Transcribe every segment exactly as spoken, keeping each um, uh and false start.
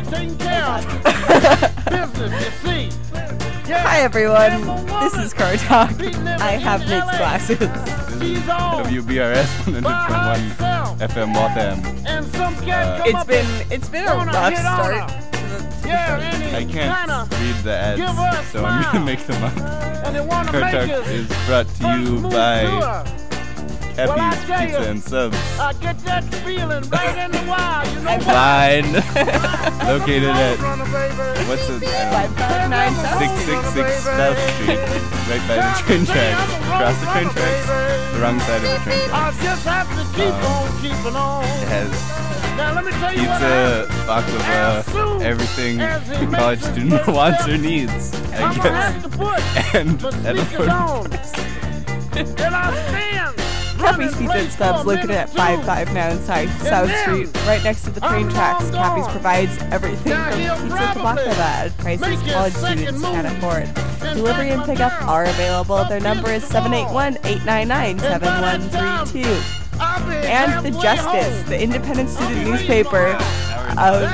Hi everyone, this is Car Talk. I have Nate's glasses. This is W B R S one hundred point one F M Waltham. Uh, It's been it's been a rough start. to the show. I can't read the ads, so I'm gonna make them up. Car Talk is brought to you by Cappy's Pizza and Subs. I get that feeling right in the wild, you know Line located at what's it? five five nine Six six six South Street, right by the train tracks. Across the train tracks, the wrong side of the train I tracks. just have to keep Um, on keeping on. It has Now let me tell you what pizza, I baklava, everything a college student wants or needs, I I'm gonna have guess. to put And my at sneakers on. affordable And I stand. Cappy's Pizza and Subs, located at five five nine South Street, right next to the train tracks. Cappy's provides everything from pizza to baklava at prices college students can afford. Delivery and pickup are available. Their number is seven eight one, eight nine nine, seven one three two. And The Justice, the independent student newspaper of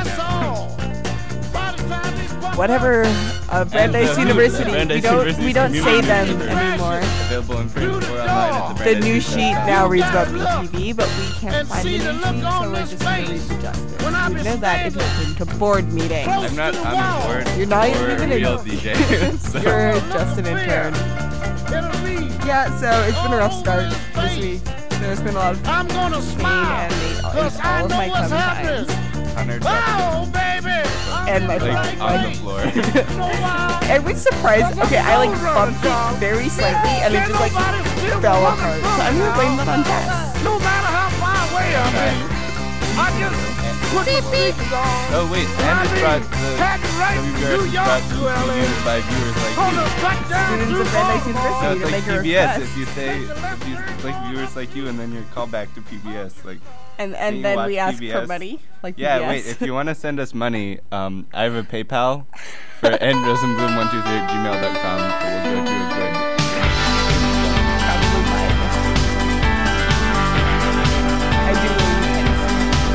whatever uh, Brandeis And the- University. Brandeis we don't University's we don't say community them paper. anymore. Available in print or online at the The Brandeis news Pizza sheet dot com. now reads about B T V, but we can't find the news sheet, so we're just going to read The Justice. You know that if you've been to board meetings. I'm not on the board. You're not or even a an real intern. D J. so. You're just an intern. Yeah, so it's been a rough start this week. There's been a lot of I'm gonna pain smile. and Nate Cause is I all of know my what's cum happening. times. Hunter Oh, baby. And my like phone. on the floor. I was surprised. Okay, I like bumped it very slightly and it just like fell apart. So I'm gonna blame that on Tess. No matter how far away I'm Okay. in, I just put my sneakers on. Oh wait, and it's brought the Heading right W B to R New is York brought to to L A. you by viewers like On you. the back down Students to of Brandeis Baltimore. University. So to it's like make a P B S request. if you say if you like viewers like you and then you're called back to P B S like And Can you and then watch we ask P B for S? money, like yeah P B S. wait if you want to send us money um I have a PayPal for n rosenblum one two three at gmail dot com that will go to a good Probably mine. I do believe in it.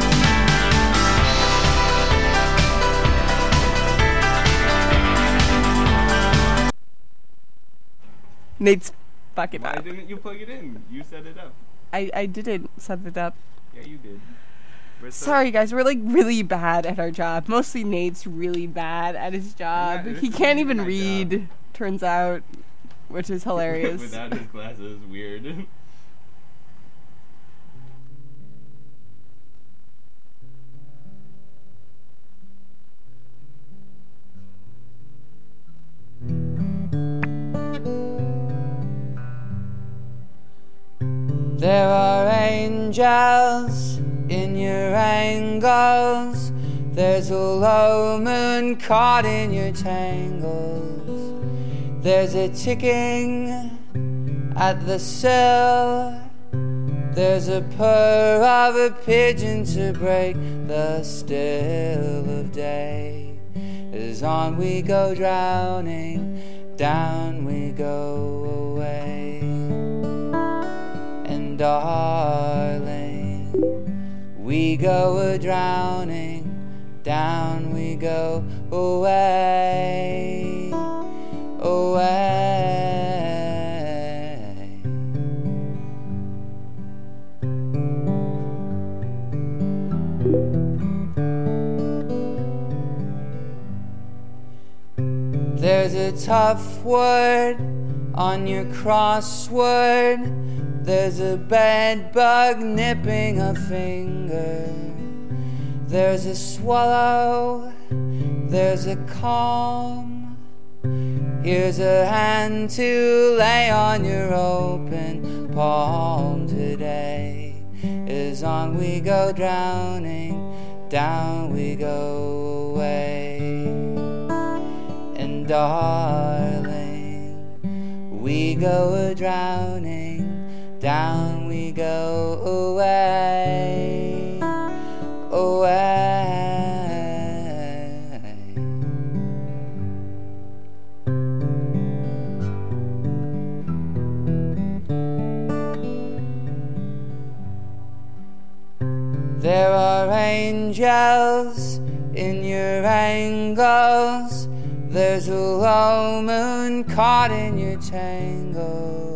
Nate's fucking Why up. didn't you plug it in? You set it up. I, I didn't set it up. Yeah you did. Where's the- Sorry guys, we're like really bad at our job. Mostly Nate's really bad at his job. not- this He isn't can't even even my read, job. turns out, which is hilarious. Without his glasses, weird. There are angels in your angles. There's a low moon caught in your tangles. There's a ticking at the sill. There's a purr of a pigeon to break the still of day. As on we go drowning, down we go away. And darling, we go a drowning, down we go away, away. There's a tough word on your crossword. There's a bed bug nipping a finger. There's a swallow. There's a calm. Here's a hand to lay on your open palm today. As on we go drowning, down we go away. And darling, we go a drowning, down we go away, away. There are angels angels in your angles. There's a low moon caught in your tangle.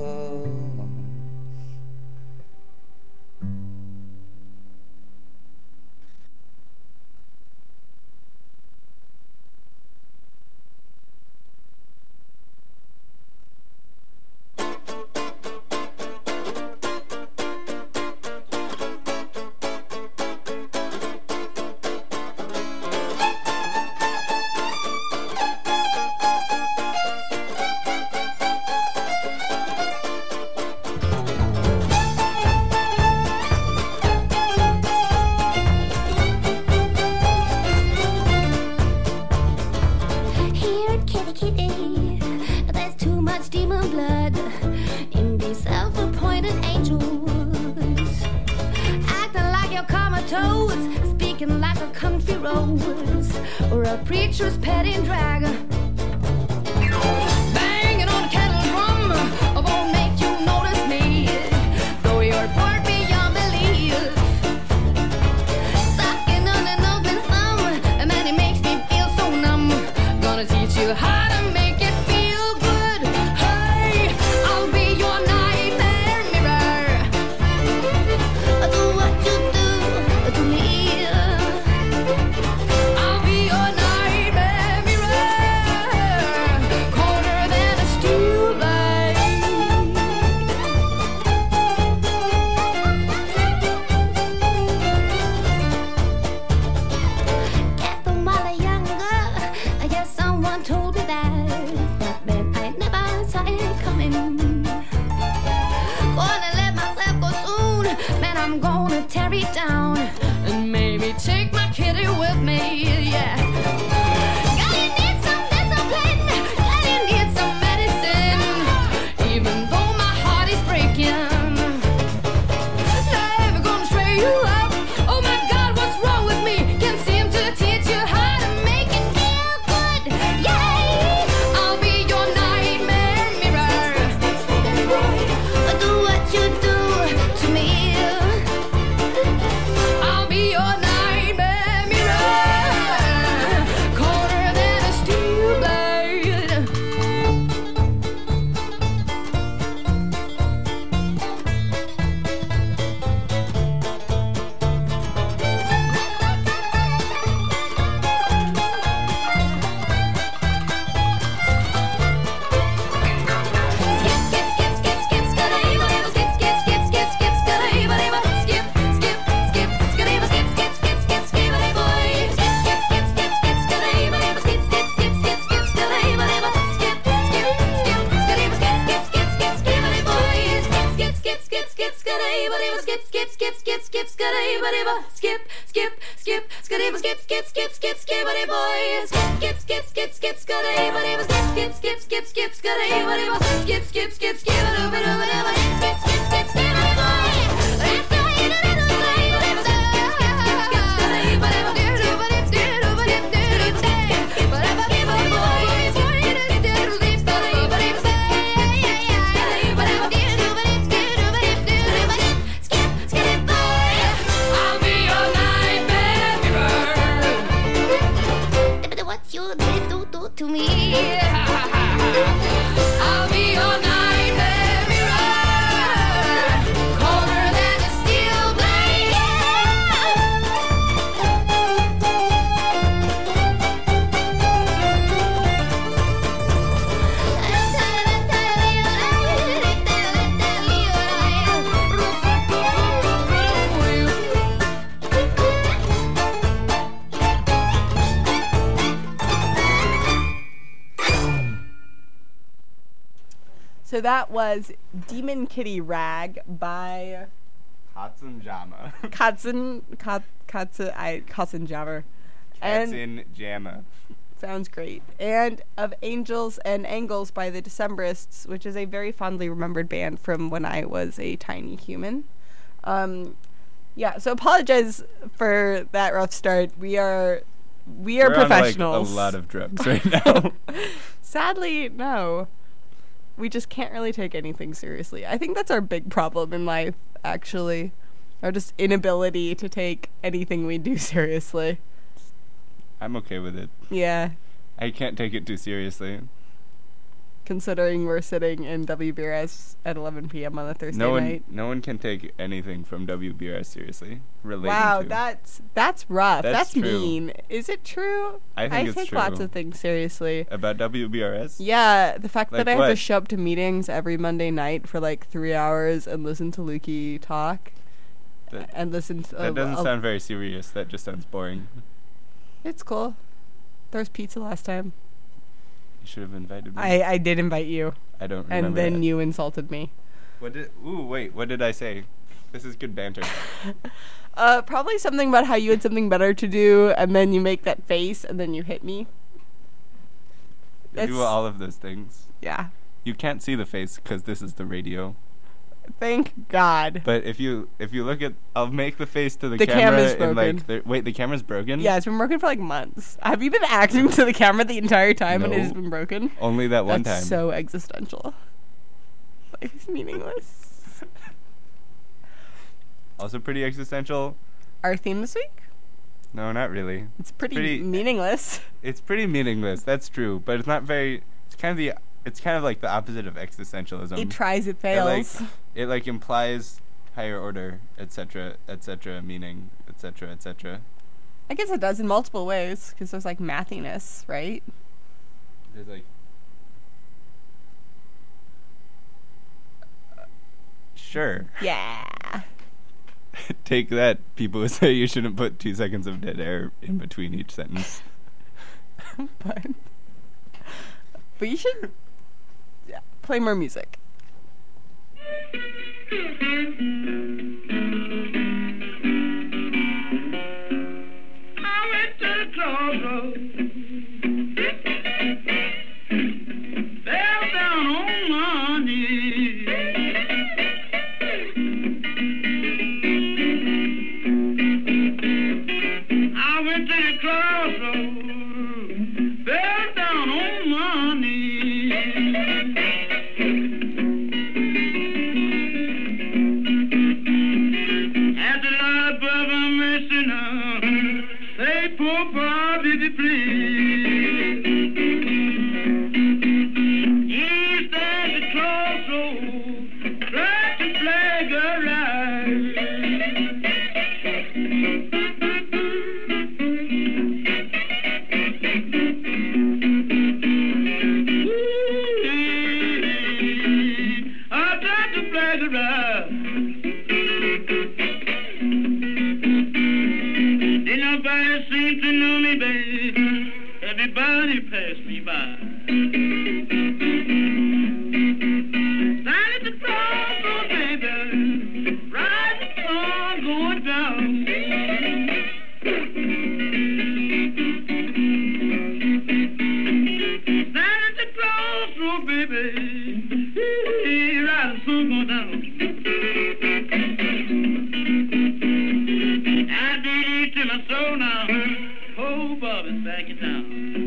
Speaking like a country rose or a preacher's petting dragon, banging on a kettle drum won't make you notice me, though you're bored beyond belief. Sucking on an open thumb, man, it makes me feel so numb. Gonna teach you how to make it feel good. Hey, I'll be your nightmare mirror. Do what you do to me. I'm gonna tear it down and maybe take my kitty with me, yeah. Gotta need some discipline, gotta need some medicine, even though my heart is breaking. Never gonna stray you up, oh my God, what's wrong with me? Can't seem to teach you how to make it feel good, yeah. I'll be your nightmare mirror. Do what you do to me. Skip, skip, skip, skip, skip, skip, skip, skip, skip, skip, boy. Skip, skip, skip, skip, skip, skip, skip, skip, skip, skip, skip, skip, skip, skip, skip, skip, skip, skip, skip, to me. I'll be your nightmare mirror, colder than a steel blade. So that was Demon Kitty Rag by Katzenjammer. Katzen, Kat, Katze, I, Katzenjammer. Katzenjammer. Sounds great. And of Angels and Angles by the Decemberists, which is a very fondly remembered band from when I was a tiny human. Um, yeah, so apologize for that rough start. We are we are We're professionals. On, like, a lot of drugs right now. Sadly, no. We just can't really take anything seriously. I think that's our big problem in life, actually. Our just inability to take anything we do seriously. I'm okay with it. Yeah. I can't take it too seriously. Considering we're sitting in W B R S at eleven p.m. on a Thursday no one, night. No one can take anything from W B R S seriously. Relating wow, to. that's that's rough. That's That's, true. mean. Is it true? I think I it's take true. lots of things seriously. About W B R S? Yeah, the fact Like that I have to what? show up to meetings every Monday night for like three hours and listen to Lukey talk. That, and listen to... that uh, doesn't uh, sound very serious. That just sounds boring. It's cool. There was pizza last time. You should have invited me. I, I did invite you. I don't remember. And then that. you insulted me. What did... Ooh, wait. What did I say? This is good banter. Uh, probably something about how you had something better to do, and then you make that face, and then you hit me. I do It's- all of those things. Yeah. You can't see the face because this is the radio. Thank God. But if you if you look at... I'll make the face to the, The camera. camera's in like broken. the, wait, the camera's broken? Yeah, it's been broken for like months. Have you been acting to the camera the entire time and it No. has been broken? Only that one That's time. so existential. Life is meaningless. Also pretty existential. Our theme this week? No, not really. It's pretty, Pretty- meaningless. It's pretty meaningless. That's true, but it's not very. It's kind of the. It's kind of like the opposite of existentialism. It tries, it It fails. like, it like implies higher order, et cetera, et cetera, meaning, et cetera, et cetera. I guess it does in multiple ways, because there's like mathiness, right? There's like. Uh, sure. Yeah. Take that, people who say you shouldn't put two seconds of dead air in between each sentence. but, but you should yeah, play more music. I went to the crossroads, fell down on my knees. I went to the crossroads, fell down on my knees. At the Lord above a mercy now, say poor Bobby, please. He stands at the crossroads, tries to flag a rise. I tried to flag a rise. Did nobody seem to know me, baby? Everybody passed me by. Down at the crossroads, baby, riding sun going down. Down at the crossroads, baby, riding sun going down. I did it to my soul now. Oh, Bobby's back in town.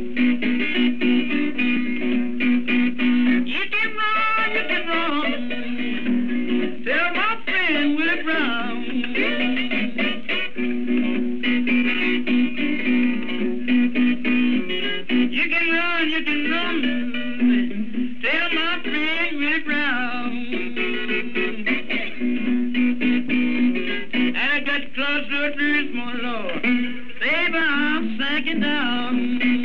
You can run, you can run. Tell my friend Willie Brown. You can run, you can run. Tell my friend Willie Brown. I got to cross the bridge, my Lord. Baby, I'm sinking down.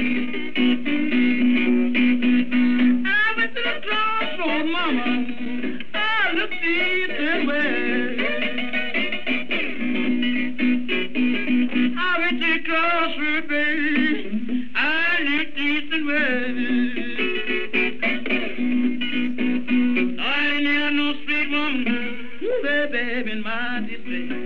I went to the crossroad, mama. I looked east and west. I went to the crossroad, baby. I looked east and west. I didn't have no sweet woman, baby, in my distress.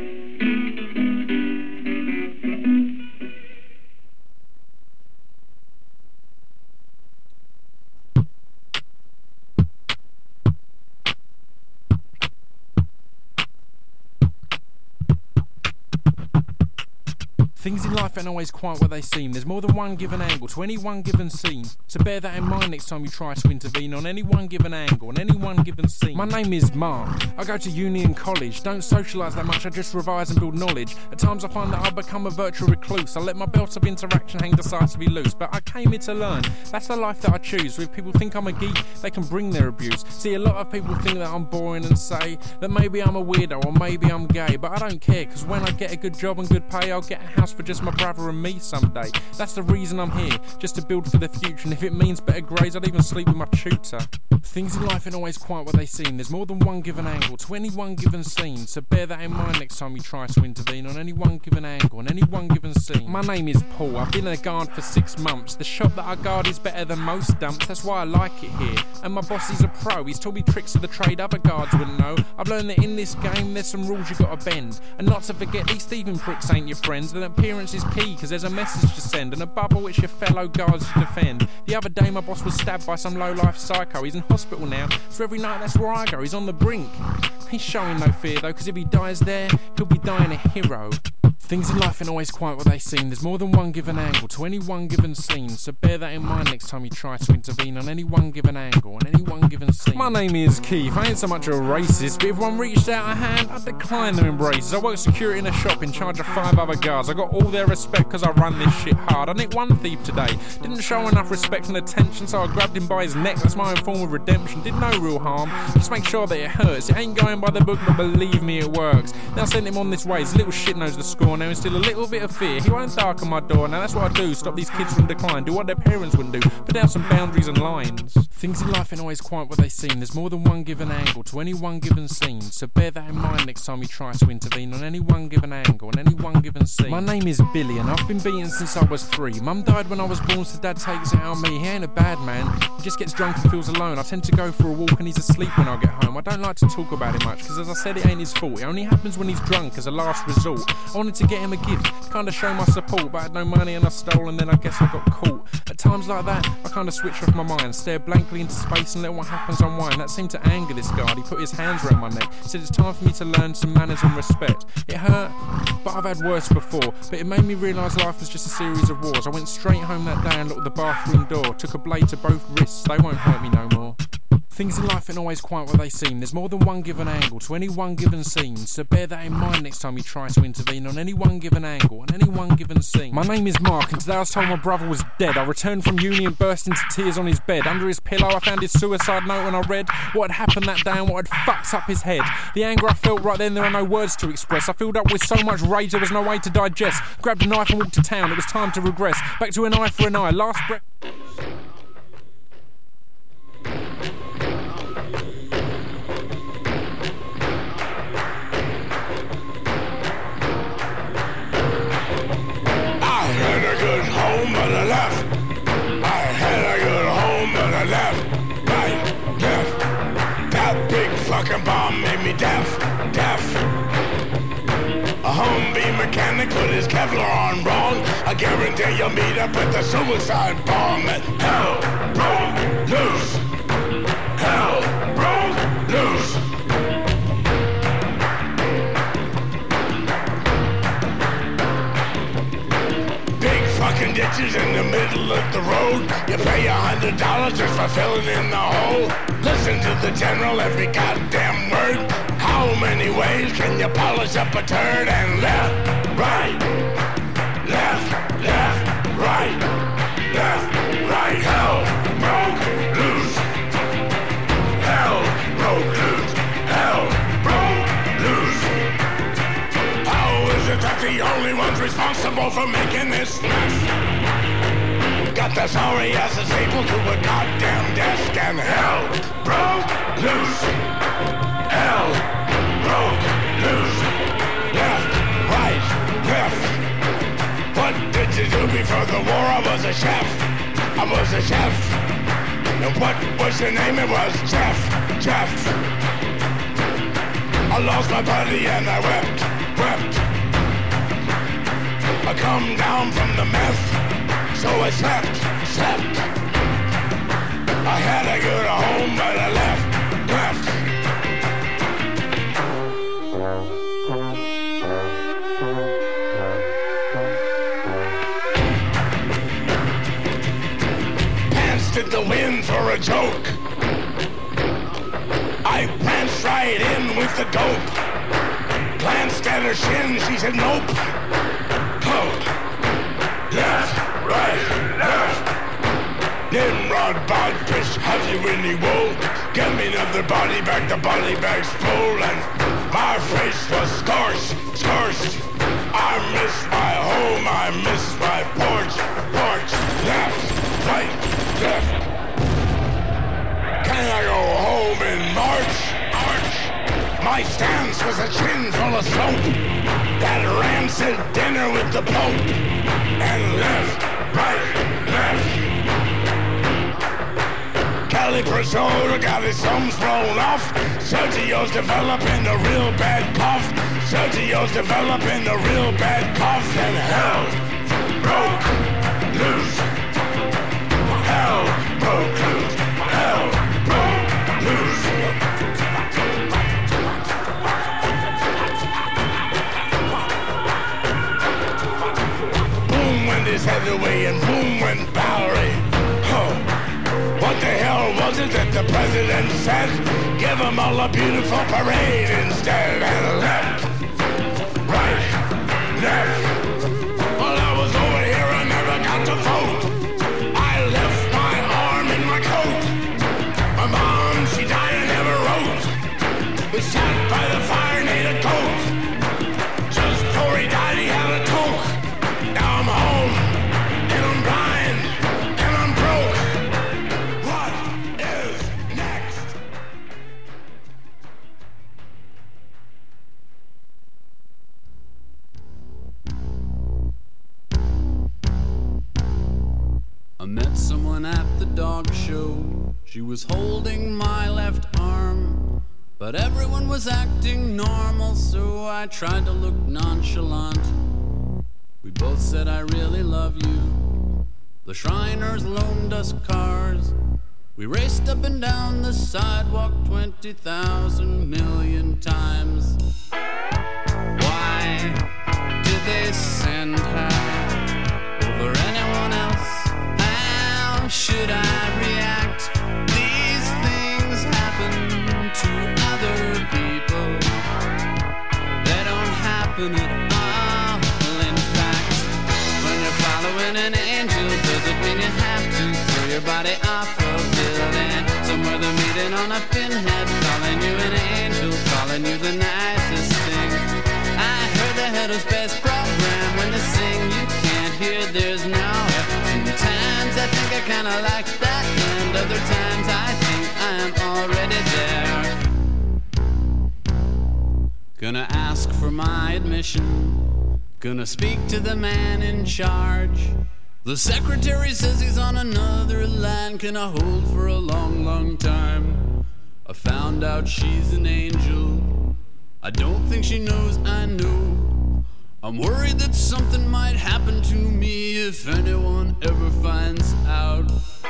Things in life ain't always quite what they seem. There's more than one given angle to any one given scene. So bear that in mind next time you try to intervene on any one given angle, on any one given scene. My name is Mark. I go to uni and college. Don't socialise that much, I just revise and build knowledge. At times I find that I've become a virtual recluse. I let my belt of interaction hang decisively loose. But I came here to learn. That's the life that I choose. If people think I'm a geek, they can bring their abuse. See, a lot of people think that I'm boring and say that maybe I'm a weirdo or maybe I'm gay. But I don't care, because when I get a good job and good pay, I'll get a house for just my brother and me someday. That's the reason I'm here, just to build for the future. And if it means better grades, I'd even sleep with my tutor. Things in life ain't always quite what they seem. There's more than one given angle to any one given scene. So bear that in mind next time you try to intervene on any one given angle, on any one given scene. My name is Paul, I've been a guard for six months. The shop that I guard is better than most dumps, that's why I like it here. And my boss is a pro, he's taught me tricks of the trade other guards wouldn't know. I've learned that in this game there's some rules you gotta bend. And not to forget these thieving pricks ain't your friends. That appearance is key, cause there's a message to send, and above all it's your fellow guards to defend. The other day my boss was stabbed by some low-life psycho. He's in hospital now, so every night that's where I go. He's on the brink. He's showing no fear though, cause if he dies there, he'll be dying a hero. Things in life ain't always quite what they seem. There's more than one given angle to any one given scene. So bear that in mind next time you try to intervene on any one given angle, on any one given scene. My name is Keith, I ain't so much a racist, but if one reached out a hand, I'd decline their embraces. I work security in a shop in charge of five other guards. I got all their respect cause I run this shit hard. I nicked one thief today, didn't show enough respect and attention, so I grabbed him by his neck. That's my own form of redemption. Did no real harm, just make sure that it hurts. It ain't going by the book, but believe me it works. Now I sent him on this way, his little shit knows the score. Now instill a little bit of fear, he won't darken my door. Now that's what I do, stop these kids from decline. Do what their parents wouldn't do, put down some boundaries and lines. Things in life ain't always quite what they seem. There's more than one given angle to any one given scene. So bear that in mind next time you try to intervene on any one given angle, on any one given scene. My name is Billy and I've been beaten since I was three. Mum died when I was born, so dad takes it out on me. He ain't a bad man, he just gets drunk and feels alone. I tend to go for a walk and he's asleep when I get home. I don't like to talk about it much, cause as I said it ain't his fault. It only happens when he's drunk as a last resort. I wanted to get him a gift, kind of show my support, but I had no money and I stole, and then I guess I got caught. At times like that, I kind of switch off my mind, stare blankly into space and let what happens unwind. That seemed to anger this guard. He put his hands around my neck, said it's time for me to learn some manners and respect. It hurt, but I've had worse before. But it made me realise life was just a series of wars. I went straight home that day and locked the bathroom door, took a blade to both wrists, they won't hurt me no more. Things in life ain't always quite what they seem. There's more than one given angle to any one given scene. So bear that in mind next time you try to intervene on any one given angle, on any one given scene. My name is Mark and today I was told my brother was dead. I returned from uni and burst into tears on his bed. Under his pillow I found his suicide note and I read what had happened that day and what had fucked up his head. The anger I felt right then, there are no words to express. I filled up with so much rage there was no way to digest. Grabbed a knife and walked to town, it was time to regress. Back to an eye for an eye, last breath. But I left. I had a good home, but I left. Right, left. That big fucking bomb made me deaf, deaf. A Humvee mechanic put his Kevlar on wrong. I guarantee you'll meet up with the suicide bomb. And hell broke loose. Hell broke loose. Fucking ditches in the middle of the road. You pay a hundred dollars just for filling in the hole. Listen to the general every goddamn word. How many ways can you polish up a turd? And left, right, left, left, right, left, right. Hell broke loose. Hell broke loose. Hell broke loose. How is it that the only ones responsible for making this mess got the sorry asses able to a goddamn desk? And hell broke loose. Hell broke loose. Left, right, left. What did you do before the war? I was a chef. I was a chef. And what was your name? It was Jeff. Jeff. I lost my buddy and I wept, wept. I come down from the meth, so I slept, slept. I had a good home, but I left, left. wind for a joke. I pranced right in with the dope. Glanced at her shin, she said nope. Oh. Left, right, left. Nimrod, Bodfish, have you any wool? Get me another body bag, the body bag's full. And my face was scorched, scorched. I miss my home, I miss my porch. Porch, left, right, left. Can I go home in March? March. My stance was a chin full of soap. That rancid dinner with the Pope. And left, right, left. Caliprosoda got his thumbs blown off. Sergio's developing a real bad cough. Sergio's developing a real bad cough. And hell broke loose. Hell broke loose. Hell broke loose. Boom went his Heatherway and boom went Bowery. Oh. What the hell was it that the president said? Give them all a beautiful parade instead. And left, right, left. While I was over here, I never got to vote. I left my arm in my coat. My mom, she died and never wrote. We sat by the fire and ate a coat. Just before he died, he had a toke. Now I'm home, and I'm blind, and I'm broke. I met someone at the dog show. She was holding my left arm, but everyone was acting normal, so I tried to look nonchalant. We both said I really love you. The Shriners loaned us cars. We raced up and down the sidewalk twenty thousand million times. Why did they send her over anyone else? How should I react? These things happen to other people. They don't happen at all. In fact, when you're following an angel, does it mean you have to throw your body off a building? Somewhere they're meeting on a pinhead, calling you an angel, calling you the nicest thing. I heard they had his best program. When they sing, you can't hear, there's no air. Sometimes I think I kinda like that, and other times I think I'm already there. Gonna ask for my admission. Gonna speak to the man in charge. The secretary says he's on another line. Can I hold for a long, long time? I found out she's an angel. I don't think she knows I know. I'm worried that something might happen to me if anyone ever finds out.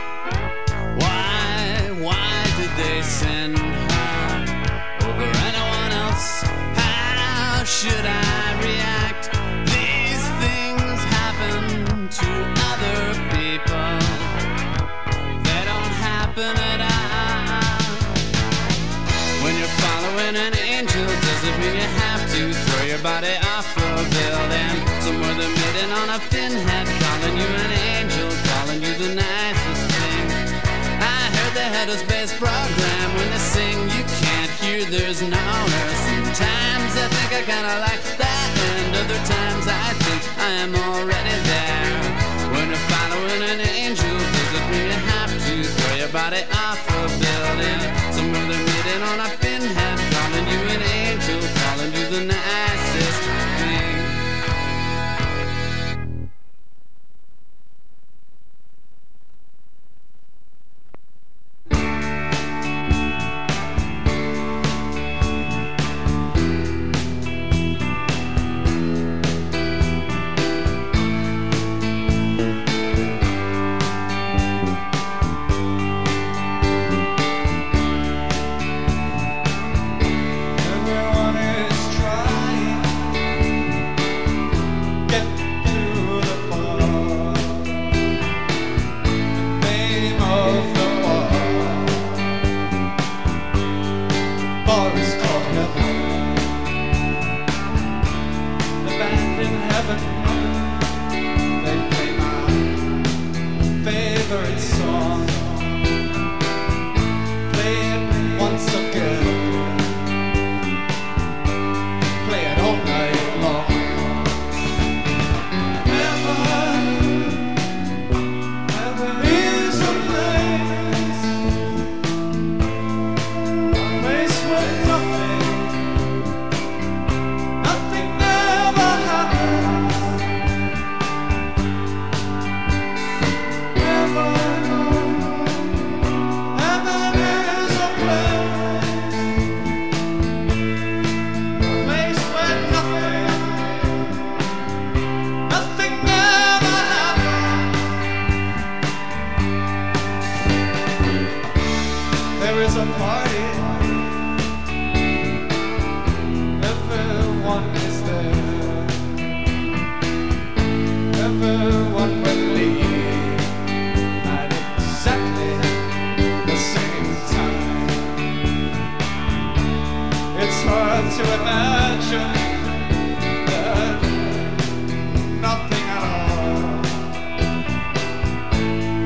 Why, why did they send her over anyone else? How should I react? These things happen to other people. They don't happen at all. When you're following an angel, does it mean you have to throw your body off a building? Somewhere they're meeting on a pinhead, calling you an angel, calling you the nicest thing. I heard they had a space program. When they sing, you can't hear, there's no air. Sometimes I think I kinda like that, and other times I think I am already there. When you're following an angel, does it mean you have to throw your body off a building? Somewhere they're meeting on a pinhead, calling you an angel, calling you the nicest thing.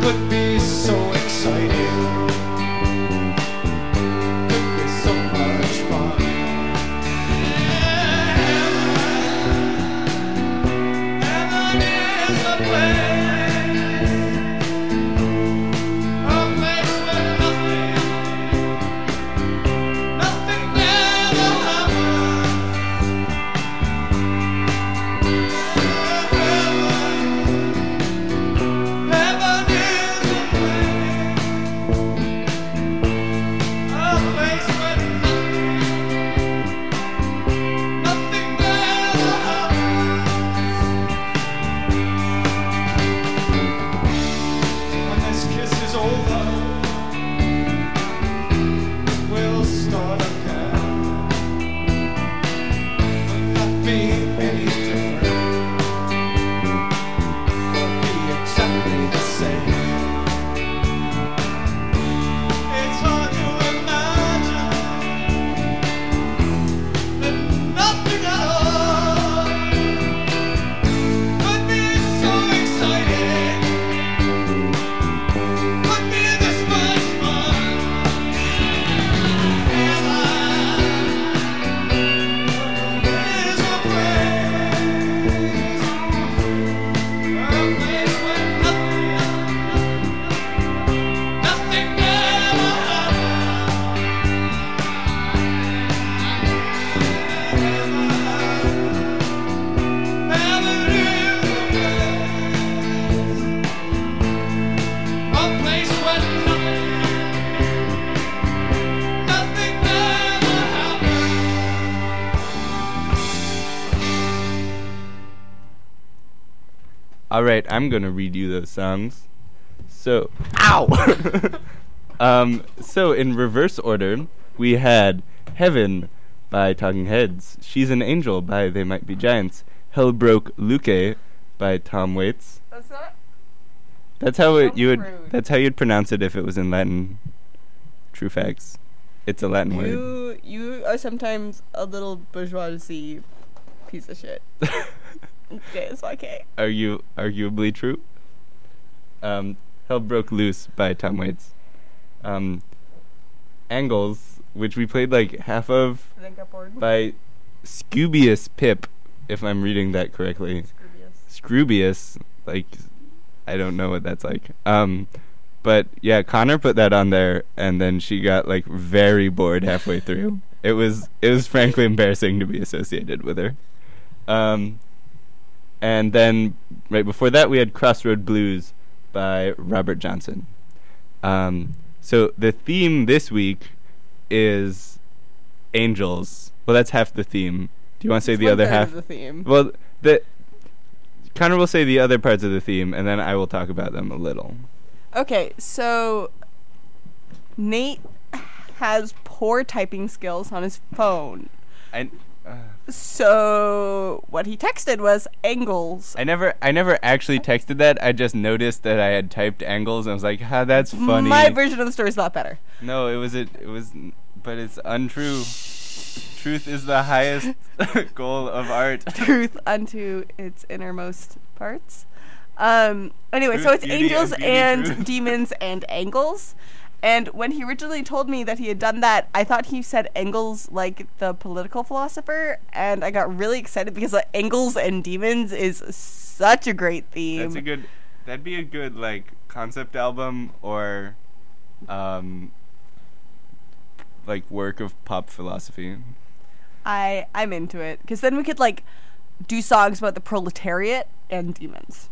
could be so exciting. Could be so much fun. Heaven is a place, a place where nothing, nothing ever happens. Heaven is a place, a place where nothing, nothing ever happens. When this kiss is over, we'll start again. Will not be any different. Will be exactly the same. It's hard to imagine that nothing at all could be so exciting, could be this much fun. Heaven is a place, a place where nothing, nothing ever happens. Heaven is a place, a place where nothing, nothing ever happens. All right, I'm gonna read you those songs. So, ow. um, so in reverse order, we had "Heaven" by Talking Heads, "She's an Angel" by They Might Be Giants, "Hell Broke Luke" by Tom Waits. That's not. That's how it, So you would. rude. That's how you'd pronounce it if it was in Latin. True facts. It's a Latin word. You you are sometimes a little bourgeoisie piece of shit. Okay, it's okay. Are you arguably true? Um, "Hell Broke Loose" by Tom Waits. Um, "Angles," which we played like half of, I think got bored. by Scoobius Pip, if I'm reading that correctly. Scroobius, like, I don't know what that's like. Um, but yeah, Connor put that on there, and then she got like very bored halfway through. It was it was frankly embarrassing to be associated with her. Um, and then right before that, we had "Crossroad Blues" by Robert Johnson. Um, so the theme this week is angels. Well, that's half the theme. Do you want to say It's the one other third half? of the theme. Well, the Connor will say the other parts of the theme, and then I will talk about them a little. Okay, so Nate has poor typing skills on his phone. I uh, So what he texted was angles. I never I never actually texted that. I just noticed that I had typed angles, and I was like, "Ha, that's funny." My version of the story is a lot better. No, it was it. It was, but it's untrue. Truth is the highest goal of art. Truth unto its innermost parts. Um. Anyway, so Truth, it's beauty, angels and beauty, and truth. demons and angles. And when he originally told me that he had done that, I thought he said Engels, like the political philosopher, and I got really excited because like, Engels and demons is such a great theme. That's a good. That'd be a good like concept album or, um, like work of pop philosophy. I I'm into it because then we could like do songs about the proletariat and demons.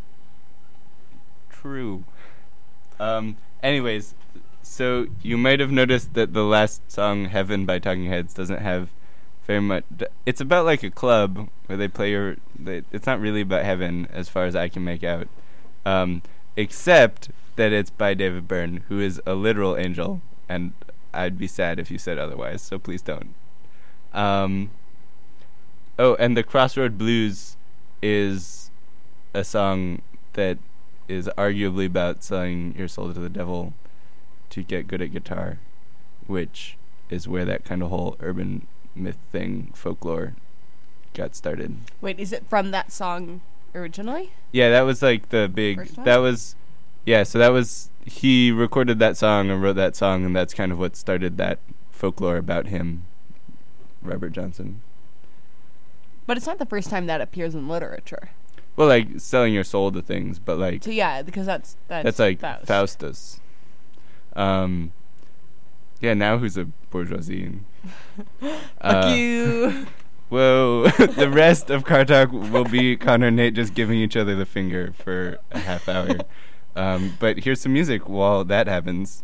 True. Um. Anyways, so you might have noticed that the last song, "Heaven" by Talking Heads, doesn't have very much. D- it's about like a club where they play your. They, it's not really about heaven, as far as I can make out. Um, except that it's by David Byrne, who is a literal angel, and I'd be sad if you said otherwise. So please don't. Um. Oh, and the "Crossroad Blues" is a song that is arguably about selling your soul to the devil to get good at guitar, which is where that kind of whole urban myth thing, folklore, got started. Wait, is it from that song originally? Yeah, that was like the big. First one? That was Yeah, so that was, he recorded that song and wrote that song, and that's kind of what started that folklore about him, Robert Johnson. But it's not the first time that appears in literature. Well, like, selling your soul to things, but, like... So, yeah, because that's... That's, that's like Faust. Faustus. Um, yeah, now who's a bourgeoisie? Fuck uh, you! Whoa, the rest of Car Talk will be Connor and Nate just giving each other the finger for a half hour. Um, but here's some music while that happens.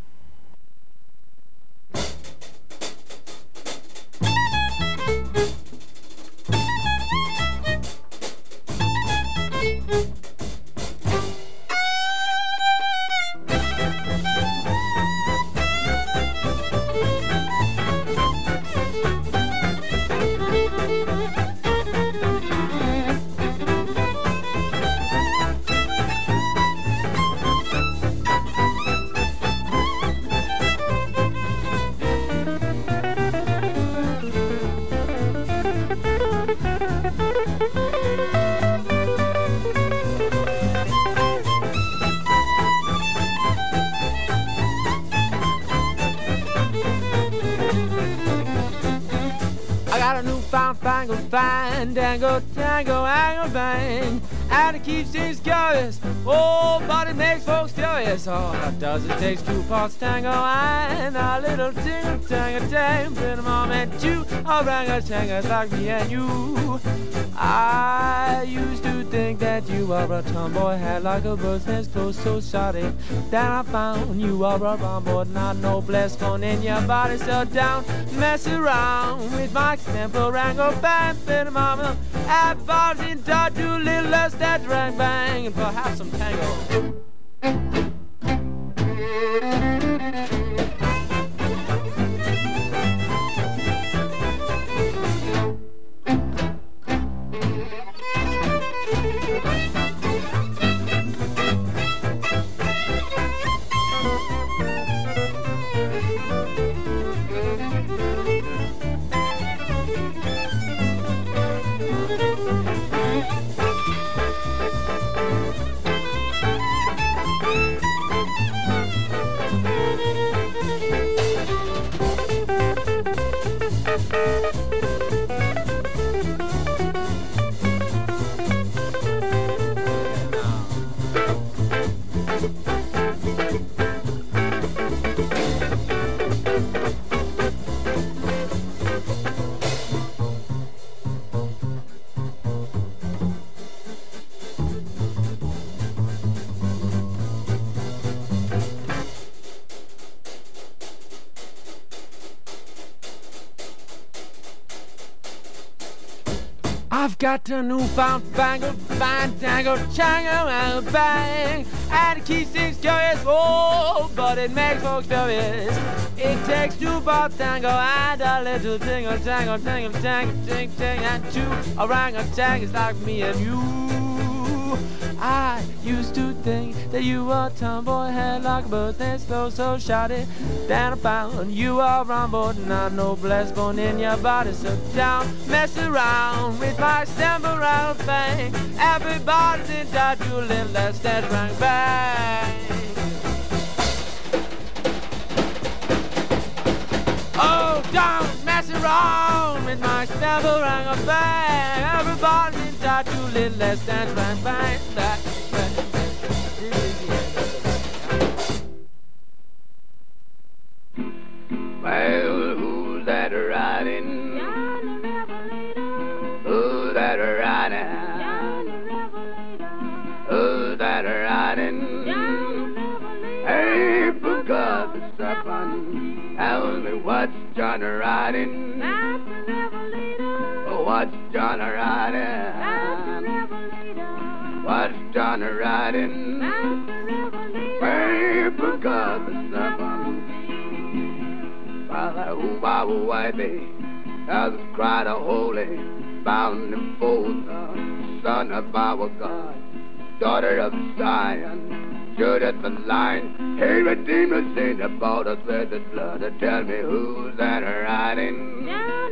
Fandango, tango, angle, bang, and it keeps things curious. Oh, but it makes folks furious. All it does is takes two parts tango and a little tingle, tango, tang, bit of mom and two, orangutangers like me and you. I used to think that you were a tomboy, had like a bird's nest close, so shoddy. Then I found you were a rumboy, not no blessed phone in your body, so down, mess around with my temper, angle, bang, bit of mama. Have balls in touch, do a little less that rang bang, and perhaps some tango. I've got a newfound bangle, fandangle, chango, and a bang, and it keeps things curious, oh, but it makes folks furious. It takes two parts tango and a little tingle, tangle, tingle, tangle, ting, ting, and two orangutangers like me and you. I used to think that you were a tomboy, had like a bird's nest, so so shouty. Then I found you were on board, and I know blessed bone in your body. So down, mess around with my stem around thing. Everybody's in touch, you live less than rang bang. Oh, down, mess around with my stem around thing. Everybody's in touch, you live less than rang bang. That, well, who's that riding? Who's that riding? Who's that riding? Hey, book up the stuff on. Tell me what's John riding? What's John riding? What's John riding? Hey, book up the stuff on. Father, who I will wipe it, as a cry to holy, bound and fold, the son of our God, daughter of Zion, Judith the line, hey, Redeemer, saint about us with the blood, tell me who's that riding?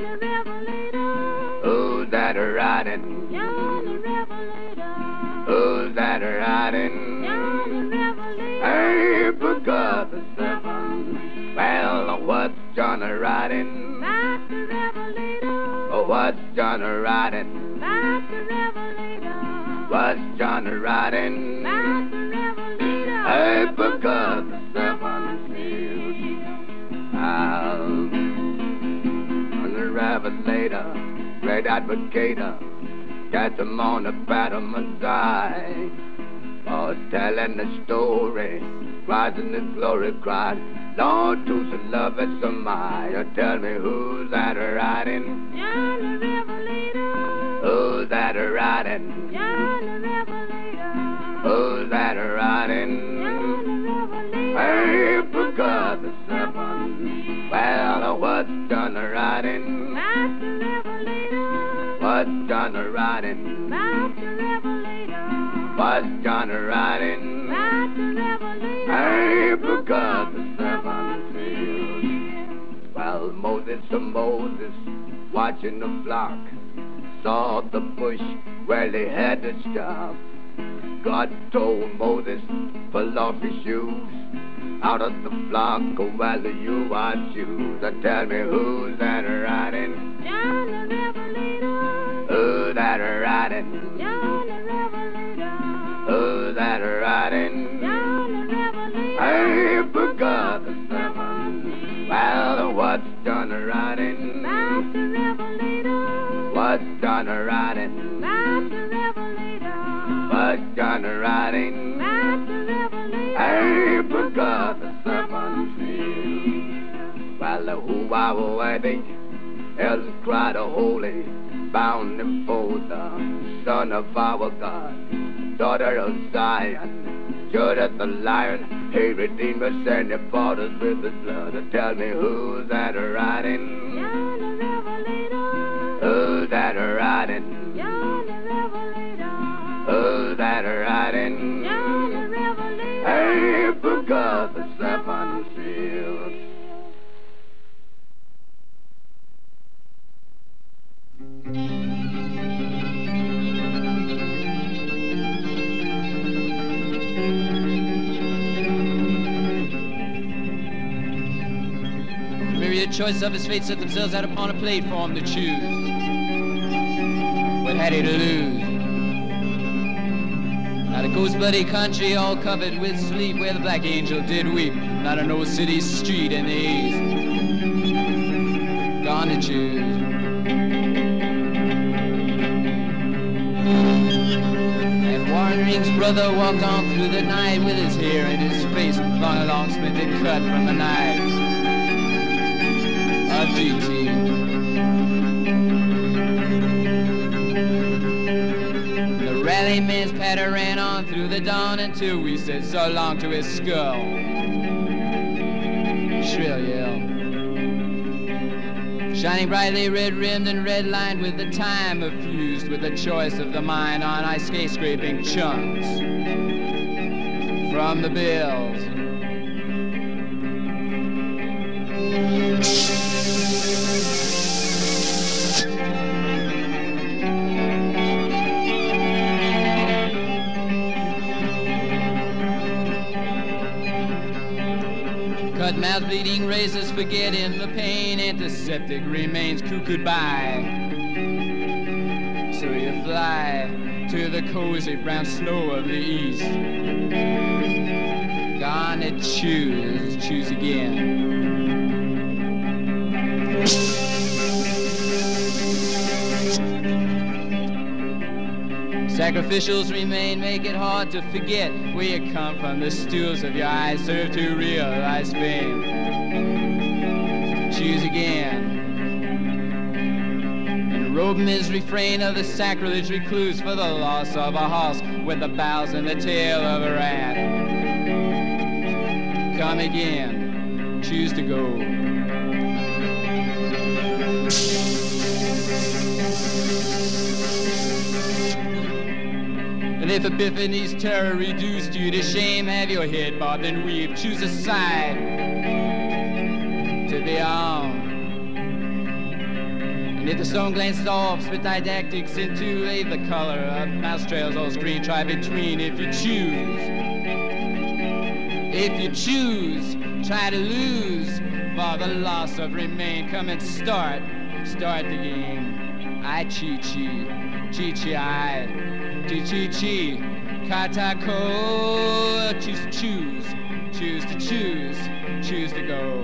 Who's that riding? Who's that riding? Hey, because the seven. Well, what's John riding? Master Revelator. Oh, what's John riding? Master Revelator. What's John riding? Master Revelator. Hey, because the seven fields. I'll the Revelator, great advocator, got them on the bottom side. Oh, telling the story, rising the glory cried. Lord, to some love and some Maya. Tell me who's that riding? John the Revelator. Who's that riding? John the Revelator. Who's that riding? John the Revelator. Hey, because the seven. Well, what's done riding? Master Revelator. What's done riding? Master Revelator. What's done riding? Master Revelator. Hey, because the seven fields. Well, Moses to Moses, watching the flock, saw the bush where they had to stop. God told Moses, pull off your shoes, out of the flock, go while you are shoes. Tell me who's that riding? John the Revelator. Who's that riding? John the Revelator. Who's that riding? John the Revelator. Hey, because the seven. Well, what's done riding? Master Revelator. What's done riding? Master Revelator. What's done riding? Master Revelator. Hey, because the seven fields. Well, who I will waiting? Elders cried a holy, bound and fold, the son of our God, daughter of Zion, Judah the lion, he redeemed us and he bought us with his blood. Tell me who's that riding? John the Revelator. Who's that riding? John the Revelator. Who's that riding? John the Revelator. Hey, because the seven fields. Myriad choice of his fate set themselves out upon a plate for him to choose. What had he to lose? Not a ghost bloody country all covered with sleep, where the black angel did weep. Not an old city street in the east. Gone to choose. And Warren Ring's brother walked on through the night with his hair and his face long along splintered cut from the knives of G T. The rally man's patter ran on through the dawn until we said so long to his skull. Shrill yell. Shining brightly red-rimmed and red-lined with the time effused with the choice of the mind on ice skate scraping chunks from the bills. Cut mouth bleeding razors forgetting the pain, antiseptic remains cuckooed by. So you fly to the cozy brown snow of the east. Gone to choose, choose again. Sacrificials remain, make it hard to forget where you come from. The stools of your eyes serve to realize fame. Choose again. And robing his refrain of the sacrilege recluse for the loss of a horse with the bowels and the tail of a rat. Come again. Choose to go. And if Epiphany's terror reduced you to shame, have your head bobbed and weaved, choose a side to be on. And if the stone glances off, spit didactics into leave the color of mouse trails on screen, try between if you choose. If you choose, try to lose for the loss of remain. Come and start, start the game. I chi chi, chi chi I, chi chi chi, katako. Choose to choose, choose to choose, choose to go.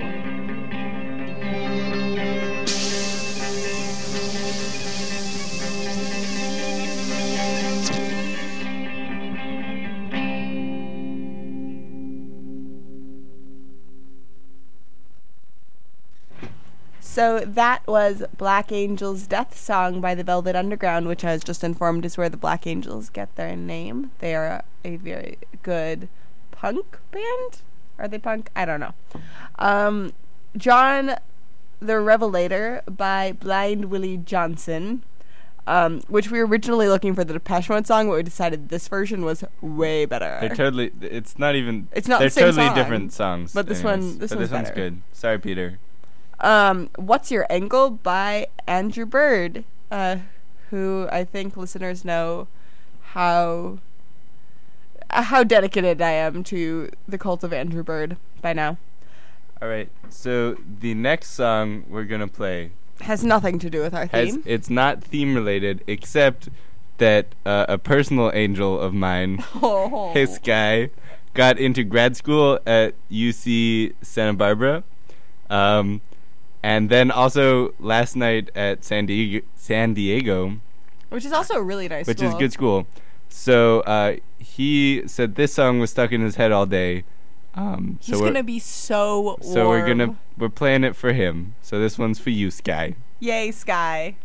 So that was Black Angels' Death Song by the Velvet Underground, which I was just informed is where the Black Angels get their name. They are a very good punk band. Are they punk? I don't know. Um, John the Revelator by Blind Willie Johnson, um, which we were originally looking for the Depeche Mode song, but we decided this version was way better. They're totally. It's not even. It's not They're the same totally song, different songs. but this anyways. one- this but one's this one's better. good. Sorry, Peter. Um, What's Your Angle by Andrew Bird, uh, who I think listeners know how uh, how dedicated I am to the cult of Andrew Bird by now. All right. So the next song we're gonna play Has nothing to do with our has, theme. it's not theme related, except that uh, a personal angel of mine, Oh. this guy, got into grad school at U C Santa Barbara. Um, And then also last night at San Diego, San Diego, Which is also a really nice which school. is good school. So uh, he said this song was stuck in his head all day. Um, so He's we're, gonna be so warm. so we're gonna we're playing it for him. So this one's for you, Sky. Yay, Sky.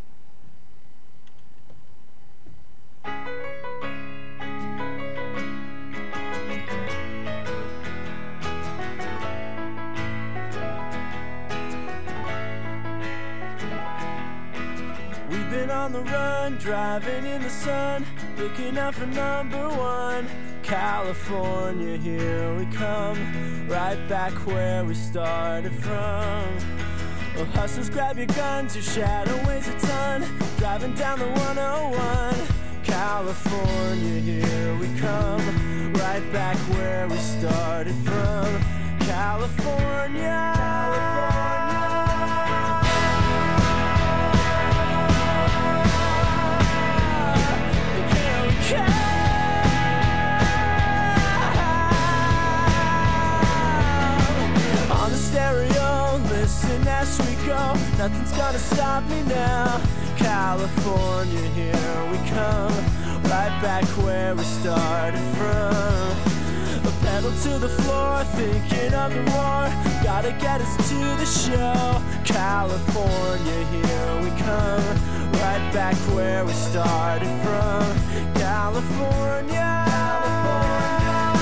We've been on the run, driving in the sun, looking out for number one. California, here we come, right back where we started from. Well, hustlers, grab your guns, your shadow weighs a ton, driving down the one oh one. California, here we come, right back where we started from. California, California. On the stereo, listen as we go. Nothing's gonna stop me now. California, here we come, right back where we started from. A pedal to the floor, thinking of the war. Gotta get us to the show. California, here we come, right back where we started from. California, California.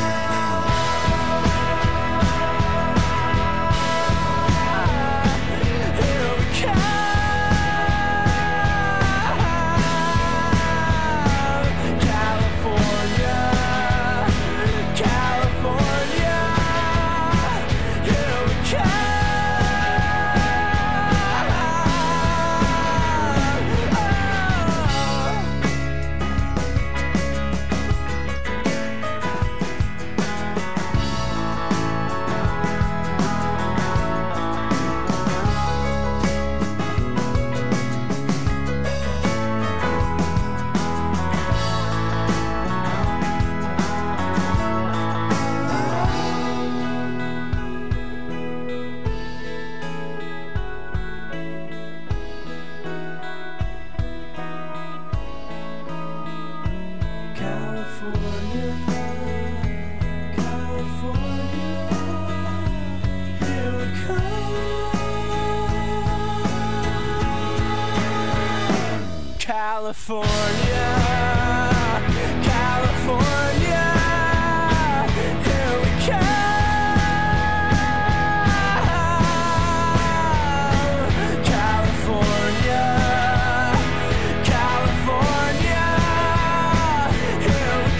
California, California, here we come. California, California, here we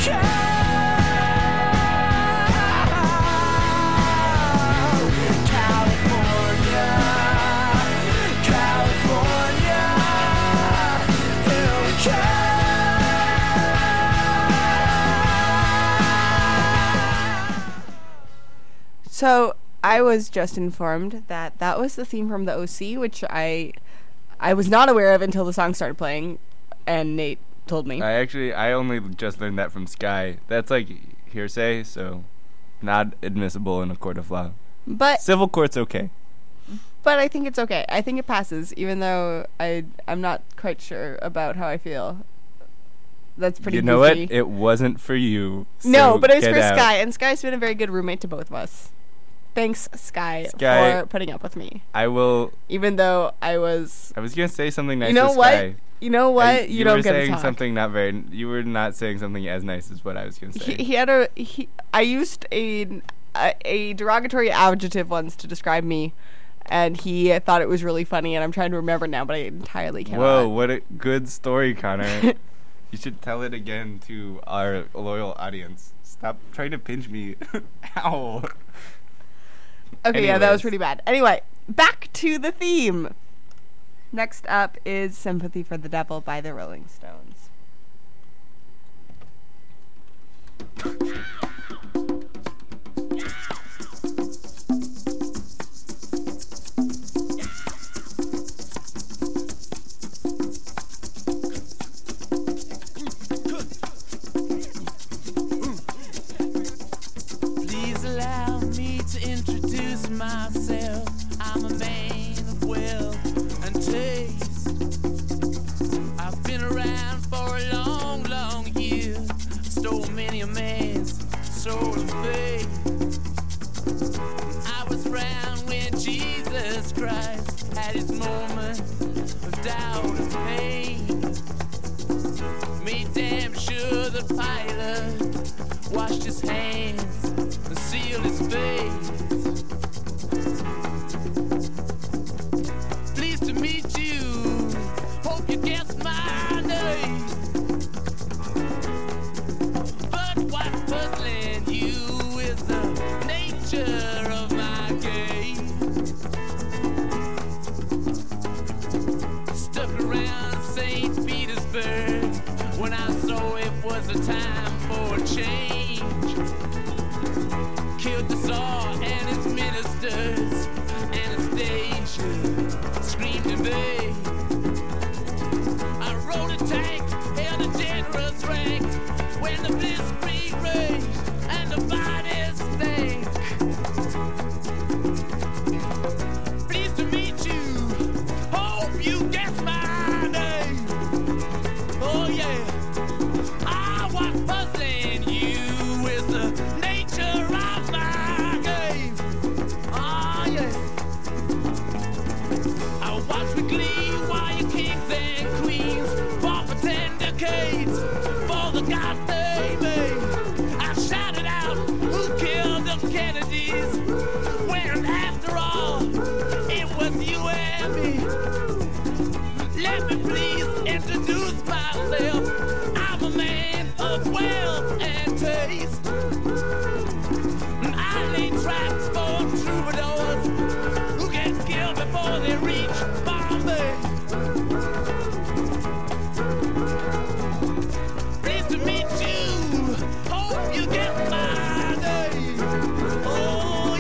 come. California, California. California. So I was just informed that that was the theme from the O C, which I I was not aware of until the song started playing, and Nate told me. I actually, I only just learned that from Sky. That's like hearsay, so not admissible in a court of law. But civil court's okay. But I think it's okay. I think it passes, even though I I'm not quite sure about how I feel. That's pretty. You know goofy. what? It wasn't for you. No, so but it was get for out. Sky, and Sky's been a very good roommate to both of us. Thanks, Sky, Sky, for putting up with me. I will. Even though I was. I was gonna say something nice. You know to what? Sky. You know what? I, you, you don't were get to saying talk. something not very. You were not saying something as nice as what I was gonna say. He, he had a. He, I used a, a a derogatory adjective once to describe me, and he thought it was really funny. And I'm trying to remember now, but I entirely cannot. Whoa! What a good story, Connor. You should tell it again to our loyal audience. Stop trying to pinch me. Ow. Okay, yeah, that Anyways. was pretty bad. Anyway, back to the theme. Next up is Sympathy for the Devil by the Rolling Stones. Please allow me to introduce myself. I'm a man of wealth and taste. I've been around for a long, long year. Stole many a man's soul of faith. I was around when Jesus Christ had his moment of doubt and pain. Made damn sure the Pilate washed his hands and sealed his face. Pleased to meet you. Hope you guessed my name. But what's puzzling you is the nature of my game. Stuck around Saint Petersburg when I saw it was a time for a change. Killed the Tsar and his ministers. Anastasia screamed in vain. I rode a tank, held a generous rank when the blitzkrieg raged and the bodies stank. Pleased to meet you. Hope you guess my name. Oh yeah. I was puzzling you with the nature of my game. Oh yeah. I watch with glee while your kings and queens fought for ten decades for the gods they made. I shouted out, who killed the Kennedys? When after all, it was you and me. Let me please introduce myself. I'm a man of wealth and taste. I lay traps for troubadours who get killed before they reach Bombay. Pleased to meet you. Hope you get my name. Oh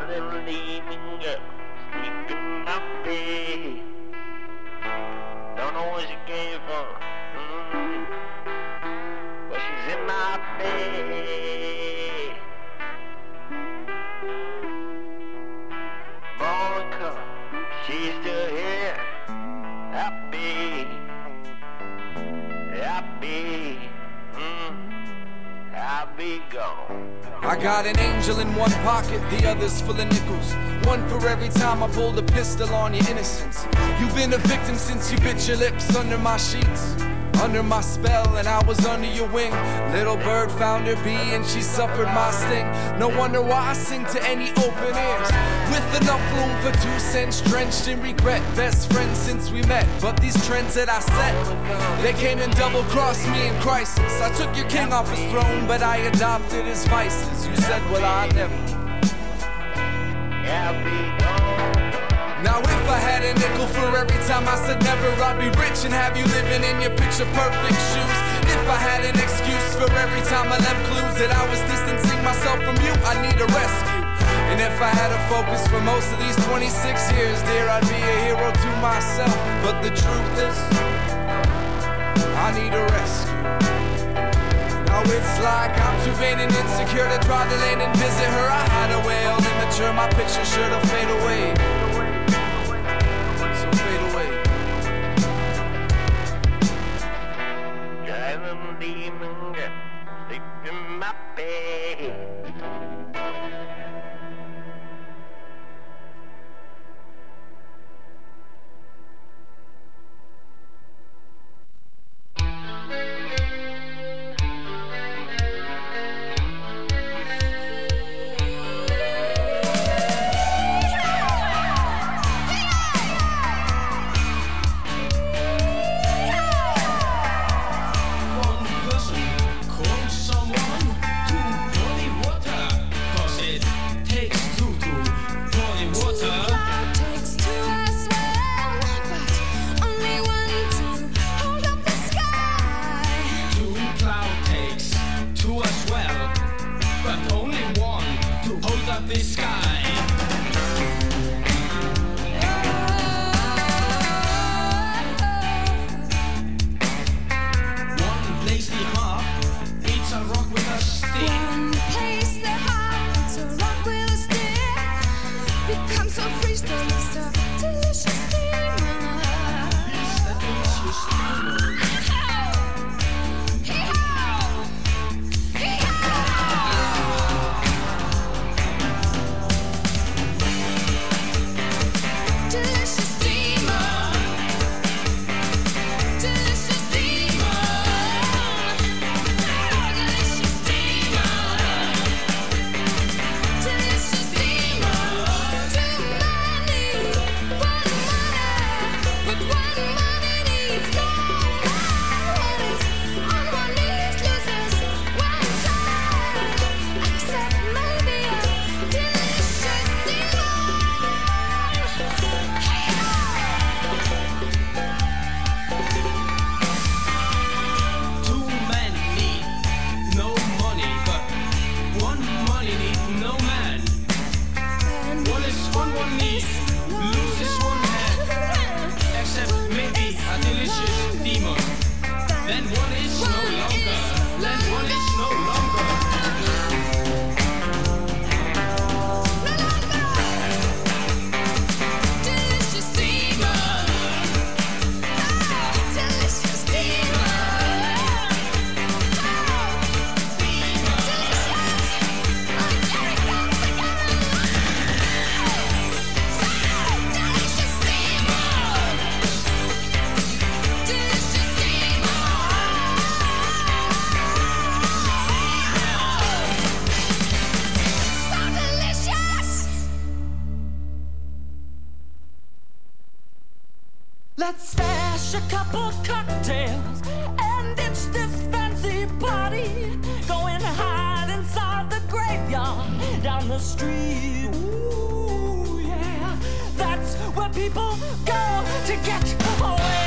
little demon girl sleep in my bed. Don't know where she came from, mm-hmm. But she's in my bed. Monica, she's still here, happy, happy, mm, happy gone. I got an angel in one pocket, the other's full of nickels. One for every time I pulled a pistol on your innocence. You've been a victim since you bit your lips under my sheets, under my spell, and I was under your wing. Little bird found her bee and she suffered my sting. No wonder why I sing to any open ears, with enough room for two cents, drenched in regret. Best friends since we met, but these trends that I set, they came and double-crossed me in crisis. I took your king off his throne, but I adopted his vices. You said, well, I never. Now if I had a nickel for every time I said never, I'd be rich and have you living in your picture-perfect shoes. If I had an excuse for every time I left clues that I was distancing myself from you, I need a rescue. And if I had a focus for most of these twenty-six years, dear, I'd be a hero to myself. But the truth is, I need a rescue. Now it's like I'm too vain and insecure to try to land and visit her. I had a way all immature, my picture sure to fade away. So fade away. Driving demon girl, sleep in my bed. Let's smash a couple cocktails and ditch this fancy party. Go and hide inside the graveyard down the street. Ooh, yeah, that's where people go to get away.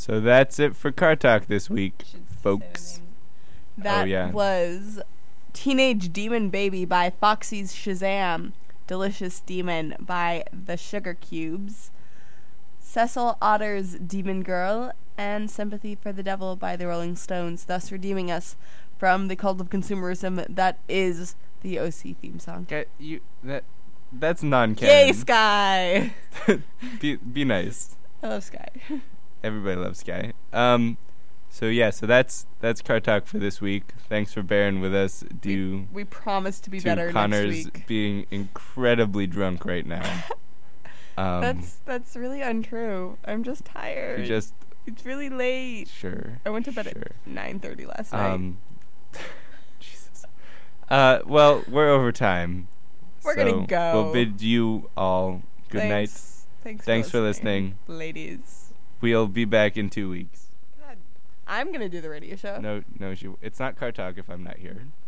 So that's it for Car Talk this week, folks. That oh, yeah. was Teenage Demon Baby by Foxy's Shazam, Delicious Demon by The Sugar Cubes, Cecil Otter's Demon Girl, and Sympathy for the Devil by the Rolling Stones, thus redeeming us from the cult of consumerism that is the O C theme song. Get you that that's non-canon. Yay, Sky! be be nice. I love Sky. Everybody loves Sky. Um, so yeah, so that's that's Car Talk for this week. Thanks for bearing with us. Do we, we promise to be to better Connor's next week. being incredibly drunk right now. Um, that's that's really untrue. I'm just tired. You just it's really late. Sure. I went to bed sure. at nine thirty last night. Um, Jesus. Uh, well, we're over time. We're so gonna go. We'll bid you all good Thanks. night. Thanks. Thanks for for listening, listening, ladies. We'll be back in two weeks. God, I'm gonna do the radio show. No, no, you, it's not Car Talk if I'm not here.